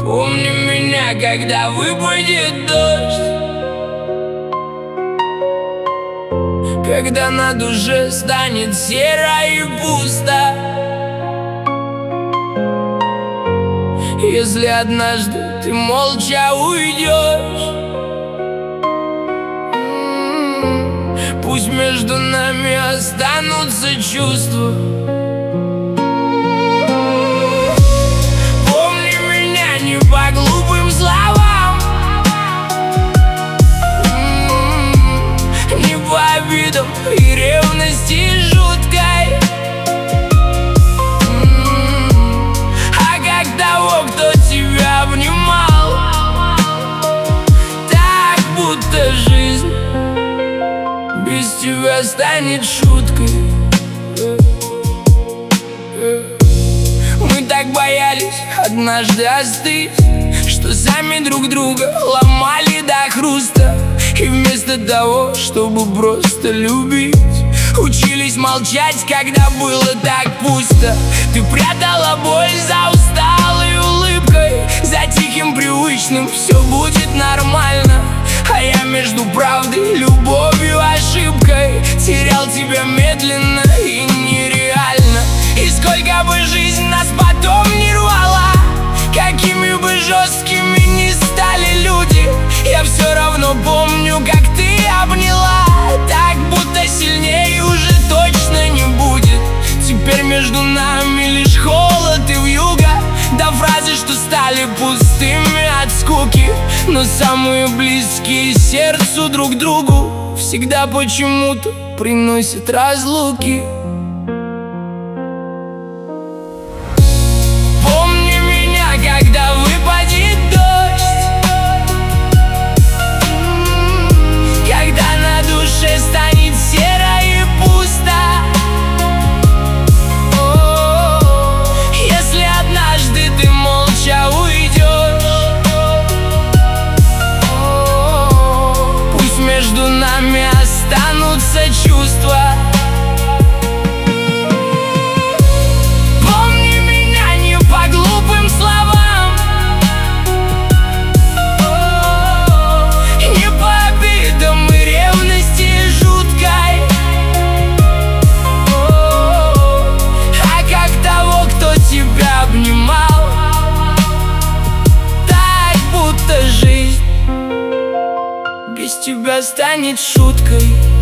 Помни меня, когда выпадет дождь, когда на душе станет серо и пусто. Если однажды ты молча уйдешь, пусть между нами останутся чувства. Помни меня не по глупым словам, не по обидам и ревности жуткой, а как того, кто тебя обнимал, так будто жизнь без тебя станет шуткой. Мы так боялись однажды остыть, что сами друг друга ломали до хруста. И вместо того, чтобы просто любить, учились молчать, когда было так пусто. Ты прятала боль за усталой улыбкой, за тихим привычным «все будет нормально». А я между правдой, любовью, ошибкой терял тебя медленно и нереально. И сколько бы жизнь нас потом не рвала, какими бы жесткими ни стали люди, я все равно помню, как ты обняла, так будто сильнее уже точно не будет. Теперь между нами лишь холод и вьюга, до фразы, что стали пустыми от скуки. Но самые близкие сердцу друг другу всегда почему-то приносят разлуки. Помни меня, когда выпадет дождь, когда на душе станет серо и пусто. Если однажды ты молча уйдешь, пусть между нами останутся чувства. Помни меня не по глупым словам, не по обидам и ревности жуткой, а как того, кто тебя обнимал, так будто жизнь без тебя станет шуткой.